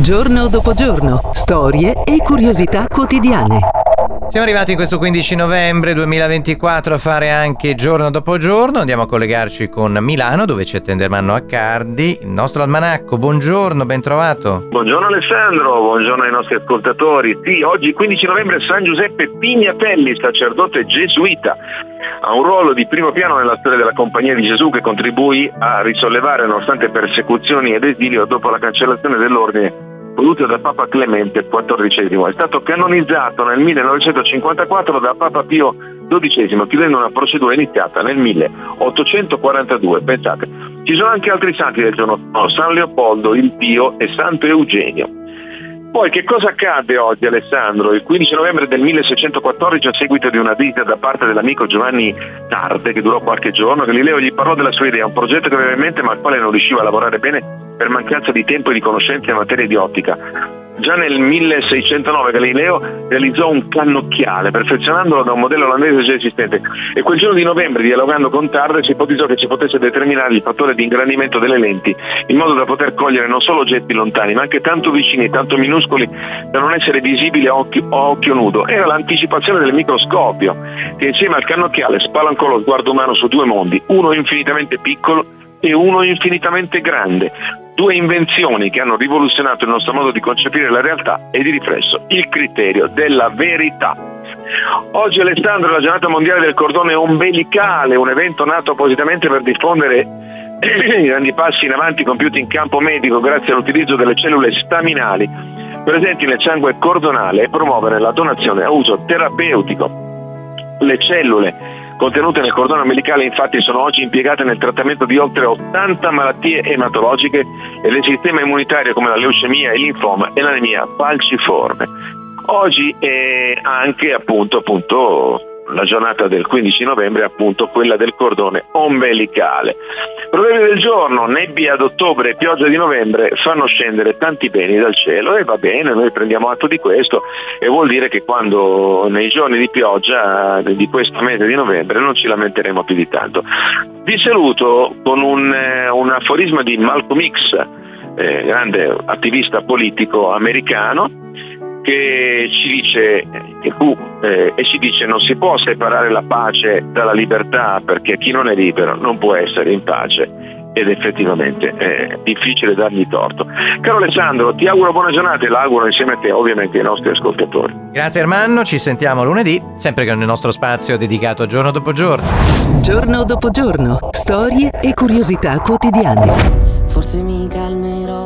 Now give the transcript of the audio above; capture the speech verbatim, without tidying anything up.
Giorno dopo giorno, storie e curiosità quotidiane. Siamo arrivati in questo quindici novembre duemilaventiquattro a fare anche giorno dopo giorno. Andiamo a collegarci con Milano, dove ci attende Ermanno Accardi, il nostro almanacco. Buongiorno, ben trovato. Buongiorno Alessandro, buongiorno ai nostri ascoltatori. Sì, oggi quindici novembre San Giuseppe Pignatelli, sacerdote gesuita. Ha un ruolo di primo piano nella storia della Compagnia di Gesù, che contribuì a risollevare nonostante persecuzioni ed esilio dopo la cancellazione dell'ordine voluto da Papa Clemente quattordicesimo. È stato canonizzato nel millenovecentocinquantaquattro da Papa Pio dodicesimo, chiudendo una procedura iniziata nel milleottocentoquarantadue. Pensate, ci sono anche altri santi del giorno, San Leopoldo, il Pio e Santo Eugenio. Poi che cosa accade oggi, Alessandro? Il quindici novembre del milleseicentoquattordici, a seguito di una visita da parte dell'amico Giovanni Tarde, che durò qualche giorno, Galileo gli parlò della sua idea, un progetto che aveva in mente ma al quale non riusciva a lavorare bene per mancanza di tempo e di conoscenze in materia di ottica. Già nel milleseicentonove Galileo realizzò un cannocchiale, perfezionandolo da un modello olandese già esistente, e quel giorno di novembre, dialogando con Tarde, si ipotizzò che si potesse determinare il fattore di ingrandimento delle lenti, in modo da poter cogliere non solo oggetti lontani, ma anche tanto vicini e tanto minuscoli da non essere visibili a occhio, a occhio nudo. Era l'anticipazione del microscopio, che insieme al cannocchiale spalancò lo sguardo umano su due mondi, uno infinitamente piccolo e uno infinitamente grande. Due invenzioni che hanno rivoluzionato il nostro modo di concepire la realtà e di riflesso il criterio della verità. Oggi, Alessandro, è la giornata mondiale del cordone ombelicale, un evento nato appositamente per diffondere i grandi passi in avanti compiuti in campo medico grazie all'utilizzo delle cellule staminali presenti nel sangue cordonale e promuovere la donazione a uso terapeutico. Le cellule contenute nel cordone ombelicale infatti sono oggi impiegate nel trattamento di oltre ottanta malattie ematologiche e del sistema immunitario, come la leucemia, il linfoma e l'anemia falciforme. Oggi è anche appunto appunto la giornata del quindici novembre, appunto quella del cordone ombelicale. Proverbio del giorno: nebbia d'ottobre e pioggia di novembre fanno scendere tanti beni dal cielo. E va bene, noi prendiamo atto di questo, e vuol dire che quando nei giorni di pioggia di questo mese di novembre non ci lamenteremo più di tanto. Vi saluto con un, un aforisma di Malcolm X, eh, grande attivista politico americano, che ci dice che fu, eh, e ci dice: non si può separare la pace dalla libertà, perché chi non è libero non può essere in pace. Ed effettivamente è difficile dargli torto. Caro Alessandro, ti auguro buona giornata e l'auguro insieme a te ovviamente ai nostri ascoltatori. Grazie Ermanno, ci sentiamo lunedì, sempre con il nostro spazio dedicato giorno dopo giorno. Giorno dopo giorno, storie e curiosità quotidiane. Forse mi calmerò